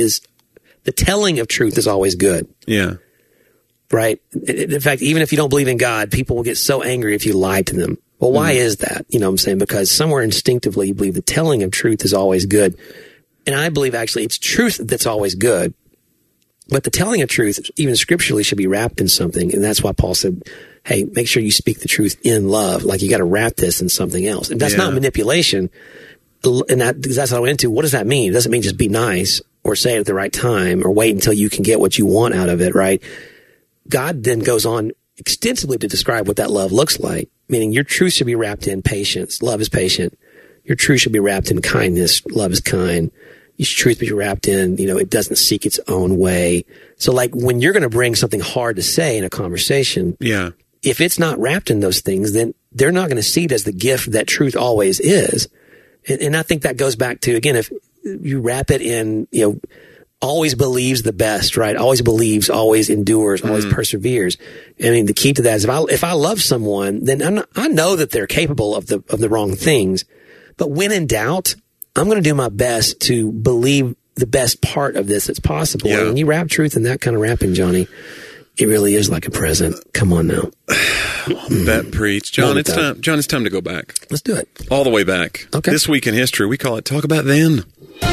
the telling of truth is always good. Yeah. Right? In fact, even if you don't believe in God, people will get so angry if you lie to them. Well, why is that? You know what I'm saying? Because somewhere instinctively you believe the telling of truth is always good. And I believe actually it's truth that's always good. But the telling of truth, even scripturally, should be wrapped in something. And that's why Paul said, hey, make sure you speak the truth in love. Like, you got to wrap this in something else. And that's not manipulation. And that's what I went into. What does that mean? It doesn't mean just be nice or say it at the right time or wait until you can get what you want out of it, right? God then goes on extensively to describe what that love looks like, meaning your truth should be wrapped in patience. Love is patient. Your truth should be wrapped in kindness. Love is kind. Your truth be wrapped in, you know, it doesn't seek its own way. So, like, when you're going to bring something hard to say in a conversation, if it's not wrapped in those things, then they're not going to see it as the gift that truth always is. And I think that goes back to, again, if you wrap it in, you know, always believes the best, right? Always believes, always endures, always perseveres. I mean, the key to that is if I love someone, then I know that they're capable of the wrong things. But when in doubt, I'm going to do my best to believe the best part of this that's possible. Yeah. And when you wrap truth in that kind of wrapping, Johnny, it really is like a present. Come on now. That preach. John, it's time. John, it's time to go back. Let's do it. All the way back. Okay. This week in history, we call it Talk About Then.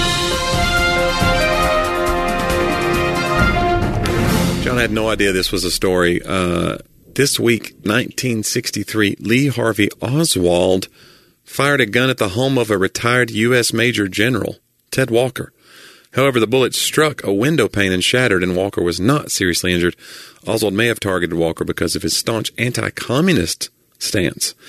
John, I had no idea this was a story. This week, 1963, Lee Harvey Oswald fired a gun at the home of a retired U.S. Major General, Ted Walker. However, the bullet struck a window pane and shattered, and Walker was not seriously injured. Oswald may have targeted Walker because of his staunch anti-communist stance.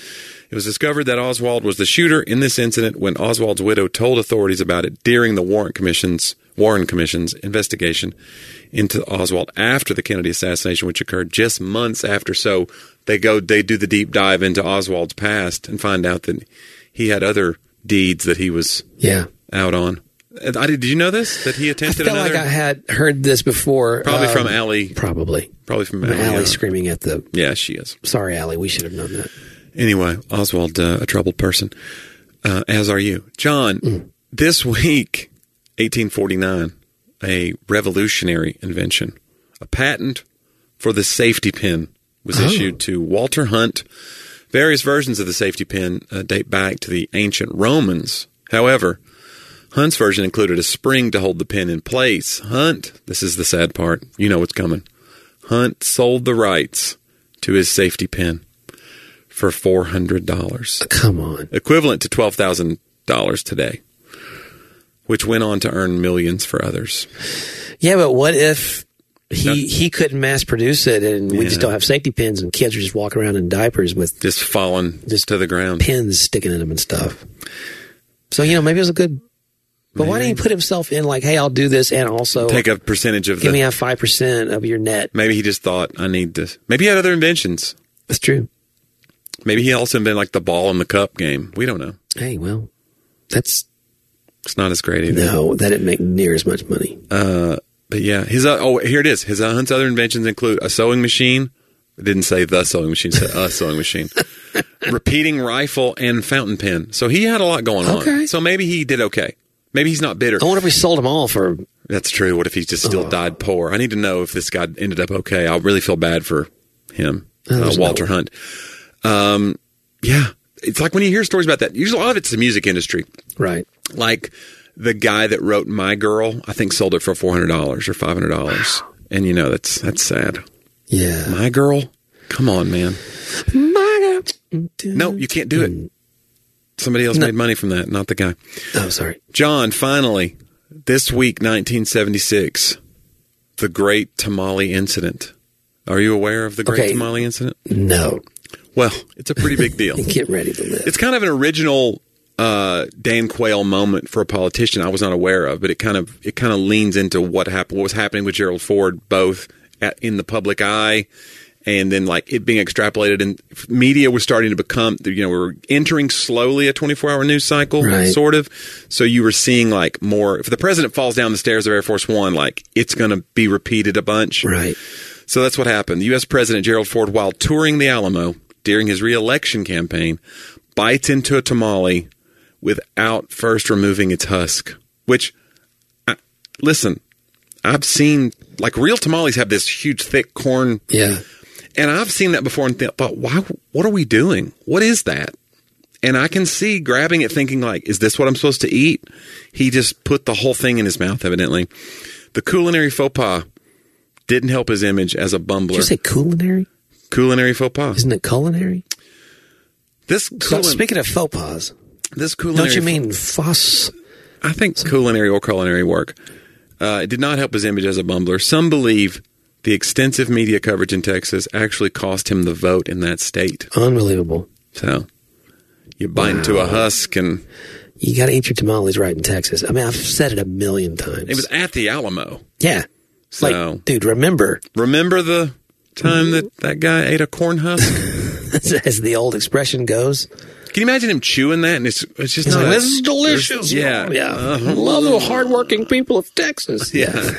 It was discovered that Oswald was the shooter in this incident when Oswald's widow told authorities about it during the Warren Commission's investigation into Oswald after the Kennedy assassination, which occurred just months after. So they do the deep dive into Oswald's past and find out that he had other deeds that he was out on. Did you know this? That he attempted I feel like I had heard this before. Probably from Allie. Probably from Allie. Allie screaming at the... Yeah, she is. Sorry, Allie. We should have known that. Anyway, Oswald, a troubled person, as are you. John, this week, 1849, a revolutionary invention, a patent for the safety pin was issued to Walter Hunt. Various versions of the safety pin date back to the ancient Romans. However, Hunt's version included a spring to hold the pin in place. Hunt, this is the sad part, you know what's coming. Hunt sold the rights to his safety pin for $400. Come on. Equivalent to $12,000 today, which went on to earn millions for others. Yeah, but what if he couldn't mass produce it and we just don't have safety pins and kids are just walking around in diapers with... Just falling to the ground. Pins sticking in them and stuff. So, maybe it was a good... But why didn't he put himself in like, hey, I'll do this and also... Take a percentage of give me a 5% of your net. Maybe he just thought, I need this. Maybe he had other inventions. That's true. Maybe he also invented like the ball in the cup game. We don't know. Hey, well, it's not as great either. No, that didn't make near as much money. But yeah, here it is. His Hunt's other inventions include a sewing machine. It didn't say the sewing machine, it said a sewing machine. Repeating rifle and fountain pen. So he had a lot going on. So maybe he did okay. Maybe he's not bitter. I wonder if we sold them all for... That's true. What if he just still died poor? I need to know if this guy ended up okay. I really feel bad for him, Walter Hunt. Yeah. It's like when you hear stories about that, usually a lot of it's the music industry. Right. Like the guy that wrote My Girl, I think sold it for $400 or $500. Wow. And that's sad. Yeah. My Girl? Come on, man. My Girl. No, you can't do it. Somebody else made money from that, not the guy. Oh, sorry. John, finally, this week, 1976, the Great Tamale Incident. Are you aware of the Great Tamale Incident? No. Well, it's a pretty big deal. Get ready to live. It's kind of an original Dan Quayle moment for a politician I was not aware of, but it kind of leans into what was happening with Gerald Ford, both in the public eye and then like it being extrapolated, and media was starting to become, we were entering slowly a 24-hour news cycle, sort of. So you were seeing like more, if the president falls down the stairs of Air Force One, like it's going to be repeated a bunch. Right. So that's what happened. The U.S. President Gerald Ford, while touring the Alamo during his re-election campaign, bites into a tamale without first removing its husk, which, listen, I've seen, like, real tamales have this huge, thick corn. Yeah. And I've seen that before and thought, why? What are we doing? What is that? And I can see grabbing it thinking, like, is this what I'm supposed to eat? He just put the whole thing in his mouth, evidently. The culinary faux pas didn't help his image as a bumbler. Did you say culinary? Culinary faux pas. Isn't it culinary? Speaking of faux pas, this culinary... Don't you mean fuss? I think culinary or culinary work. It did not help his image as a bumbler. Some believe the extensive media coverage in Texas actually cost him the vote in that state. Unbelievable. So, you bite into a husk and... You got to eat your tamales right in Texas. I mean, I've said it a million times. It was at the Alamo. Yeah. So, like, dude, remember the time that guy ate a corn husk? As the old expression goes. Can you imagine him chewing that? And it's just not... Like, this is delicious. Yeah. I love the hardworking people of Texas. Yeah.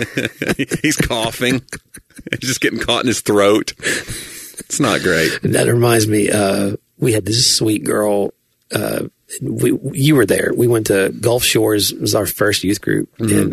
He's coughing. He's just getting caught in his throat. It's not great. That reminds me, we had this sweet girl. You were there. We went to Gulf Shores. It was our first youth group.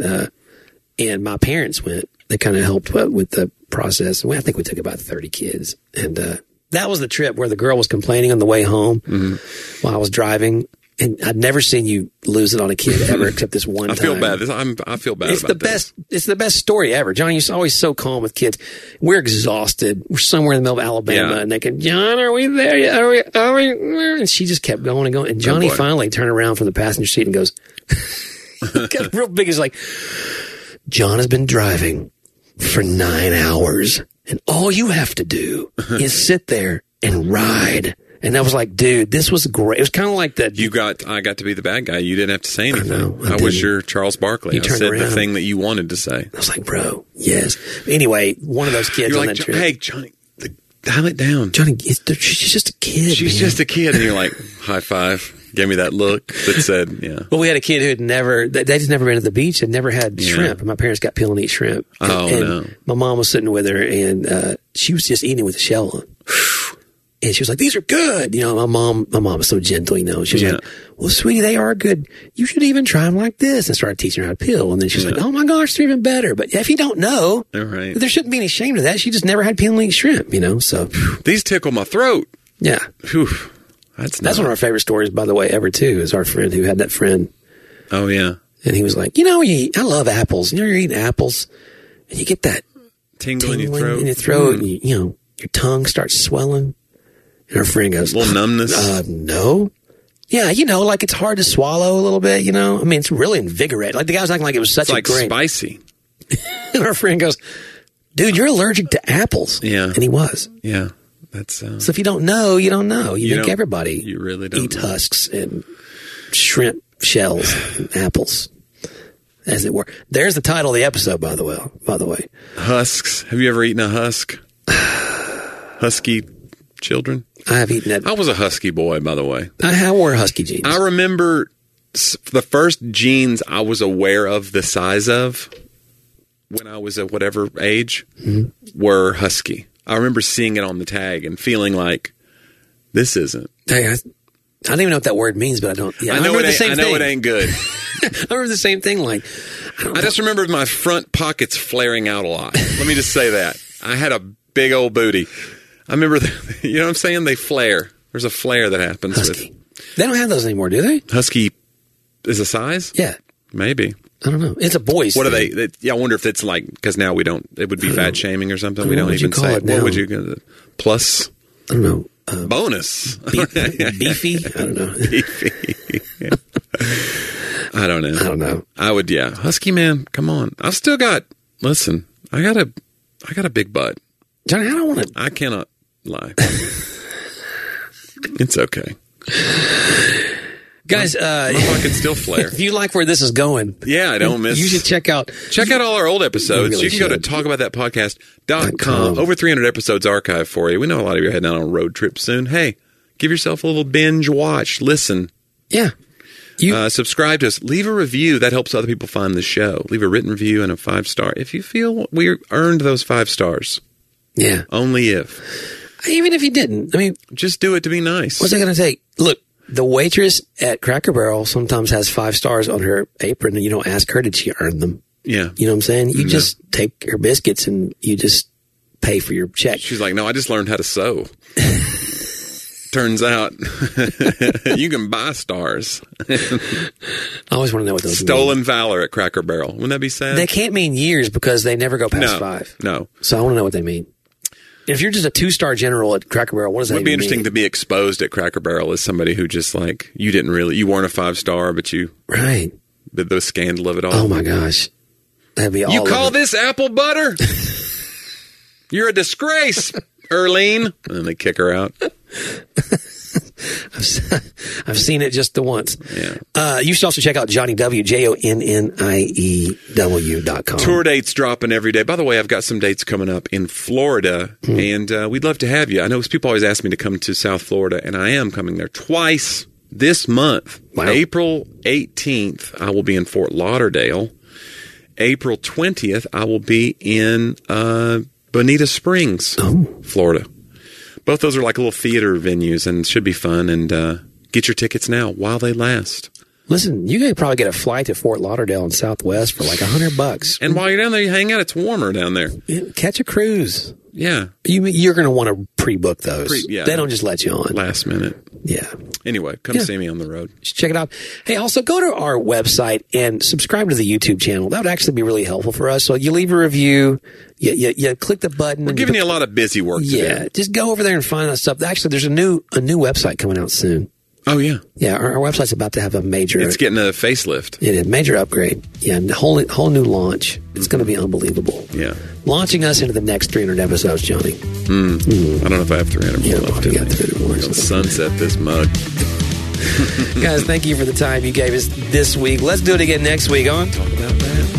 And my parents went. They kind of helped with the process. I think we took about 30 kids. And that was the trip where the girl was complaining on the way home while I was driving. And I'd never seen you lose it on a kid ever, except this one time. I feel bad. I feel bad about this. It's the best story ever. John, you're always so calm with kids. We're exhausted. We're somewhere in the middle of Alabama, and they can, John, are we there yet? Are we? And she just kept going and going. And Johnny finally turned around from the passenger seat and goes, got real big. He's like, John has been driving for 9 hours, and all you have to do is sit there and ride And I was like, dude, this was great. It was kind of like that. I got to be the bad guy. You didn't have to say anything. I was your Charles Barkley. I said around. the thing that you wanted to say. I was like, bro, yes. Anyway, one of those kids You're on like, that trip. hey, Johnny, dial it down. Johnny, she's just a kid. She's man. just a kid. And you're like, high five. Gave me that look that said, yeah. Well, we had a kid who had they just never been to the beach. They'd never had shrimp. And my parents got peel and eat shrimp. No. My mom was sitting with her, and she was just eating it with the shell on. And she was like, these are good. You know, my mom was so gentle, you know. She was like, well, sweetie, they are good. You should even try them like this. And started teaching her how to peel. And then she was like, oh my gosh, they're even better. But if you don't know, there shouldn't be any shame to that. She just never had peel and eat shrimp, you know. So these tickle my throat. Yeah. Whew. That's one of our favorite stories, by the way, ever, too, is our friend who had that friend. Oh, yeah. And he was like, you know, I love apples. You know, you're eating apples, and you get that tingle in your throat, and you know, your tongue starts swelling. And our friend goes, a little numbness? No. Yeah, you know, like it's hard to swallow a little bit, you know? I mean, it's really invigorating. Like the guy was acting like it was such a great... spicy. And our friend goes, dude, you're allergic to apples. Yeah. And he was. Yeah. That's so if you don't know, you don't know. You think everybody you really don't eats husks and shrimp shells and apples, as it were. There's the title of the episode, by the way. Husks. Have you ever eaten a husk? Husky children? I have eaten that. I was a husky boy, by the way. I wore husky jeans. I remember the first jeans I was aware of the size of when I was at whatever age were husky. I remember seeing it on the tag and feeling like, this isn't. Hey, I don't even know what that word means, but I don't. Yeah, I know it ain't good. I remember the same thing. Like, I just remember my front pockets flaring out a lot. Let me just say that. I had a big old booty. I remember, you know what I'm saying? They flare. There's a flare that happens husky. They don't have those anymore, do they? Husky is a size? Yeah. Maybe. I don't know. It's a boy's What thing. are they? Yeah, I wonder if it's like, because now we don't, it would be fat shaming or something. We don't even say. What would you, plus? I don't know. Bonus. Beefy? I don't know. Beefy. I don't know. I would, yeah. Husky man, come on. I've still got, listen, I got a big butt. Johnny, I don't want to. I cannot lie. It's okay. Guys, my pocket still flare. If you like where this is going, I don't miss. You should check out all our old episodes. Really you can go to talkaboutthatpodcast.com. Over 300 episodes archived for you. We know a lot of you are heading out on a road trip soon. Hey, give yourself a little binge watch. Listen. Yeah. Subscribe to us. Leave a review. That helps other people find the show. Leave a written review and a 5-star. If you feel we earned those 5 stars. Yeah. Only if. Even if you didn't. I mean, just do it to be nice. What's I going to say? Look, the waitress at Cracker Barrel sometimes has 5 stars on her apron, and you don't ask her, did she earn them? Yeah. You know what I'm saying? You just take her biscuits and you just pay for your check. She's like, no, I just learned how to sew. Turns out you can buy stars. I always want to know what those Stolen mean. Valor at Cracker Barrel. Wouldn't that be sad? They can't mean years because they never go past 5. No. So I want to know what they mean. If you're just a 2-star general at Cracker Barrel, what does that mean? It would be interesting to be exposed at Cracker Barrel as somebody who just like, you weren't a 5-star, but you. Right. The scandal of it all. Oh my gosh. That'd be all You call this apple butter? You're a disgrace, Earlene. And then they kick her out. I've seen it just the once. Yeah. You should also check out Johnny W, JONNIEW.com. Tour dates dropping every day. By the way, I've got some dates coming up in Florida, and we'd love to have you. I know people always ask me to come to South Florida, and I am coming there twice this month. Wow. April 18th, I will be in Fort Lauderdale. April 20th, I will be in Bonita Springs, Florida. Both those are like little theater venues and should be fun. And get your tickets now while they last. Listen, you could probably get a flight to Fort Lauderdale in Southwest for like $100. And while you're down there, you hang out. It's warmer down there. Catch a cruise. Yeah. You're going to want to pre-book those. Yeah. They don't just let you on. Last minute. Yeah. Anyway, come see me on the road. Check it out. Hey, also go to our website and subscribe to the YouTube channel. That would actually be really helpful for us. So you leave a review, you click the button. We're giving you a lot of busy work to do. Yeah, just go over there and find that stuff. Actually, there's a new website coming out soon. Oh, yeah. Yeah, our website's about to have a major... It's getting a facelift. It is. Major upgrade. Yeah, whole new launch. It's going to be unbelievable. Yeah. Launching us into the next 300 episodes, Johnny. I don't know if I have 300 more left. You got 300 more. unfortunately. Sunset this mug. Guys, thank you for the time you gave us this week. Let's do it again next week on Talk about that.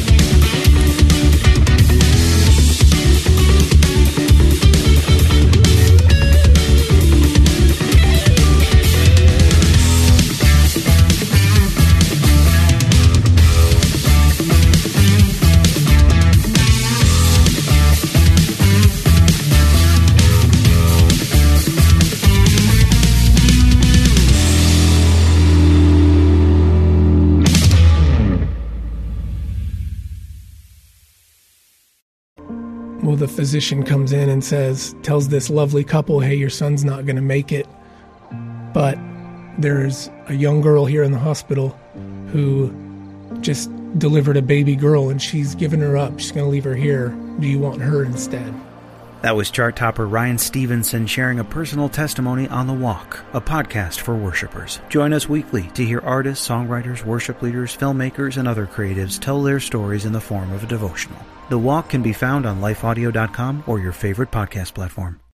Well, the physician comes in and tells this lovely couple, hey, your son's not going to make it. But there's a young girl here in the hospital who just delivered a baby girl and she's given her up. She's going to leave her here. Do you want her instead? That was chart topper Ryan Stevenson sharing a personal testimony on The Walk, a podcast for worshipers. Join us weekly to hear artists, songwriters, worship leaders, filmmakers, and other creatives tell their stories in the form of a devotional. The Walk can be found on lifeaudio.com or your favorite podcast platform.